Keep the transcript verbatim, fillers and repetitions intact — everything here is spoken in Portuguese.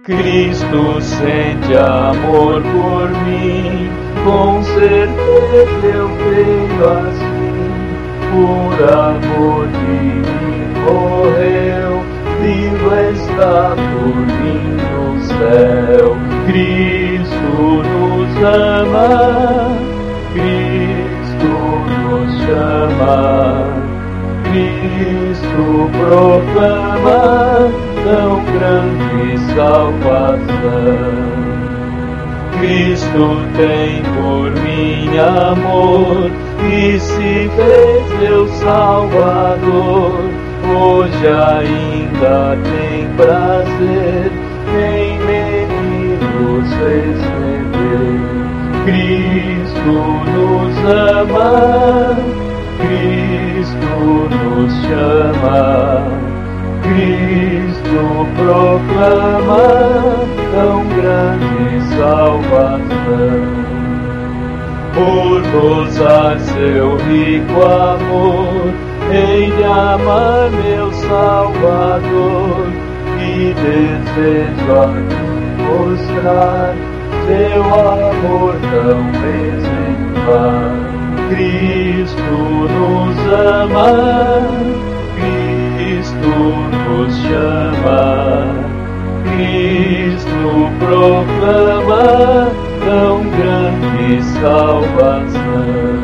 Cristo sente amor por mim, com certeza eu creio assim. Por amor de mim morreu, vivo está por mim no céu. Cristo nos ama, Cristo nos chama, Cristo proclama tão grande salvação. Cristo tem por mim amor e se fez meu Salvador. Hoje ainda tem prazer em meninos receber. Cristo nos ama, Cristo nos chama, Cristo proclama tão grande salvação. Por gozar seu rico amor, hei de amar meu Salvador, e desejo aqui mostrar seu amor tão exemplar. Cristo nos ama, Cristo nos chama, Cristo proclama tão grande salvação.